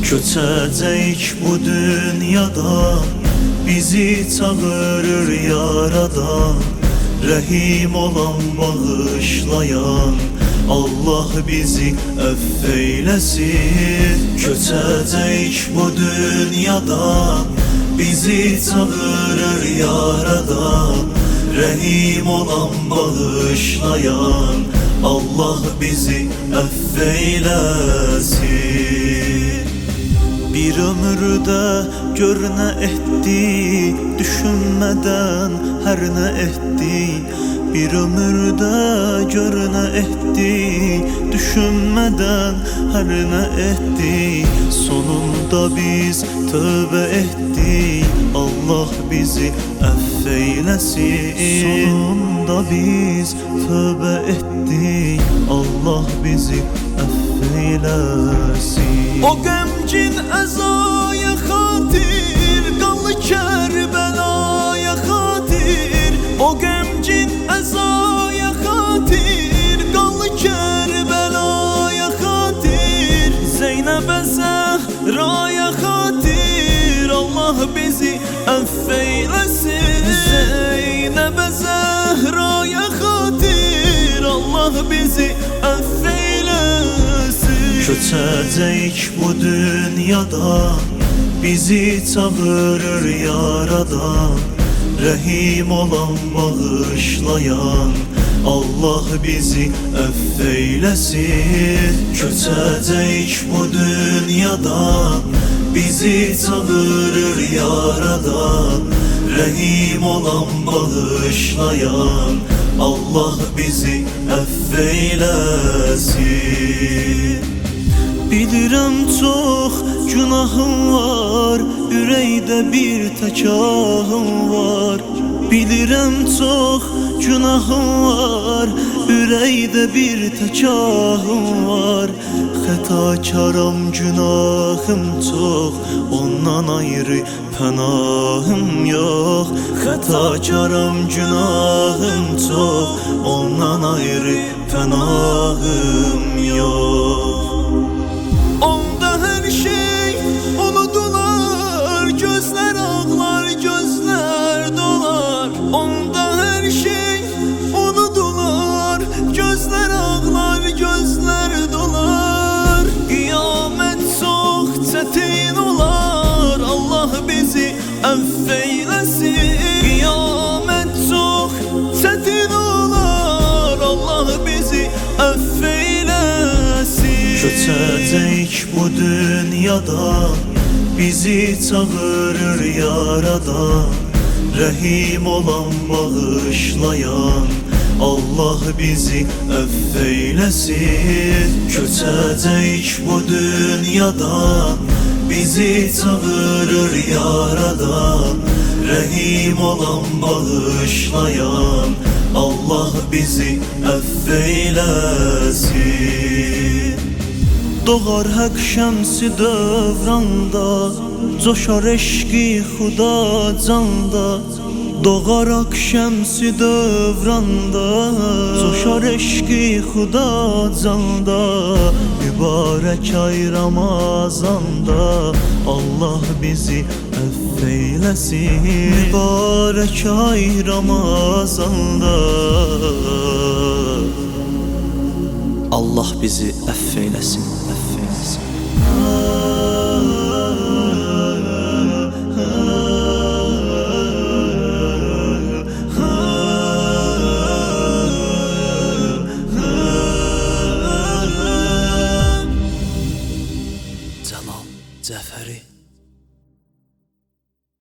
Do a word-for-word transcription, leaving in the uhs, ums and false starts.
Köçəcəyik bu dünyada, bizi çağırır yaradan, rəhim olan bağışlayan Allah bizi əff eyləsin. Köçəcəyik bu dünyada, bizi çağırır yaradan, rəhim olan bağışlayan Allah bizi əff eyləsin. Bir ömürdə gör nə etdi, düşünmədən hər nə etdi. Bir ömürdə gör nə etdi, düşünmədən hər nə etdi. Sonunda biz tövbə etdik, Allah bizi əff eyləsin. Sonunda biz tövbə etdik, Allah bizi əff eyləsin. O qəmgin əzaya xatir, qanlı Kərbəlaya xatir. O qəmgin əzaya xatir, qanlı Kərbəlaya xatir. Zeynəbə Zəhraya xatir, Allah bizi əff eyləsin. Zeynəbə Zəhraya xatir, Allah bizi əff eyləsin. Köçəcəyik bu dünyada, bizi çağırır yaradan, rəhim olan bağışlayan Allah bizi əff eyləsin. Köçəcəyik bu dünyada, bizi çağırır yaradan, rəhim olan bağışlayan Allah bizi əff eyləsin. Bilirəm çox günahım var, ürəkdə bir tək ahım var. Bilirəm çox günahım var, ürəkdə bir tək ahım var. Xətakaram, günahım çox, ondan ayrı pənahım yox. Xətakaram, günahım çox, ondan ayrı pənahım yox. Onda hər şey unudular, gözlər ağlar, gözlər dolar. Onda hər şey unudular, gözlər ağlar, gözlər dolar. Qiyamət çox çətin olar, Allah bizi əff eyləsin. Qiyamət çox çətin olar, Allah bizi əff eyləsin. Köçəcəyik bu dünyada, bizi çağırır yaradan, rəhim olan bağışlayan Allah bizi əff eyləsin. Köçəcəyik bu dünyada, bizi çağırır yaradan, rəhim olan bağışlayan Allah bizi əff eyləsin. Doğar hak şəmsi dövranda, coşar eşqi xuda canda. Doğar hak şəmsi dövranda, coşar eşqi xuda canda. Mübarək ay Ramazanda, Allah bizi əff eyləsin. Mübarək ay Ramazanda, Allah bizi əff eyləsin, əff eyləsin.